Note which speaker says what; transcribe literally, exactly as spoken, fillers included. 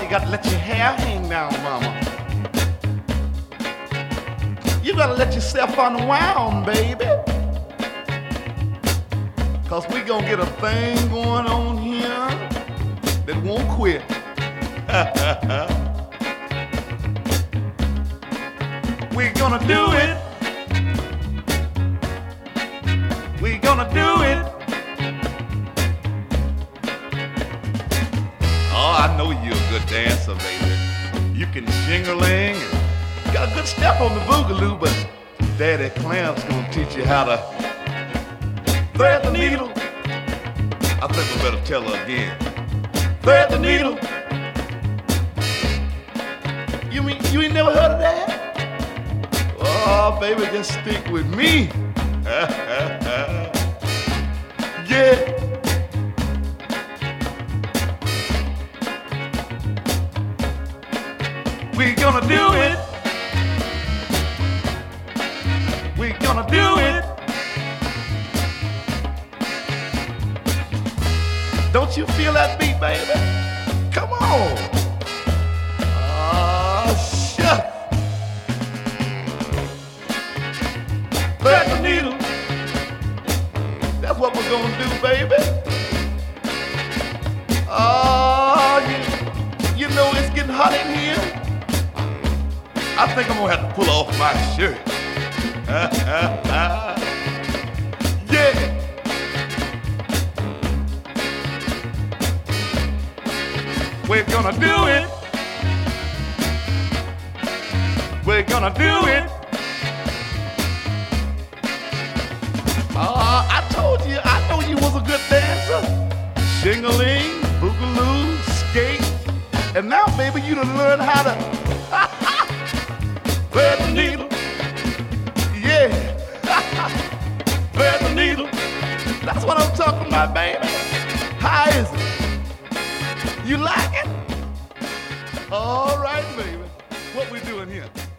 Speaker 1: you gotta let your hair hang down, mama. You gotta let yourself unwound, baby. Cause we gonna get a thing going on here that won't quit. We're gonna do it. We're gonna do it. Oh, I know you're a good dancer, baby. You can shing-a-ling and got a good step on the boogaloo, but Daddy Clamp's gonna teach you how to thread the needle. I think I better tell her again. Thread the needle. You mean you ain't never heard of that? Oh, baby, just stick with me. Yeah. We're gonna do it. We're gonna do it. Don't you feel that beat, baby? Come on. Oh, shucks. Thread the needle. That's what we're gonna do, baby. Oh, you, you know it's getting hot in here. I think I'm gonna have to pull off my shirt. Yeah. We're gonna do it. We're gonna do it. Uh, I told you, I know you was a good dancer. Shing-a-ling, boogaloo, skate. And now, baby, you done learned how to thread the needle. Yeah. Thread the needle. That's what I'm talking about, baby. How is it? You like it? All right, baby. What we doing here?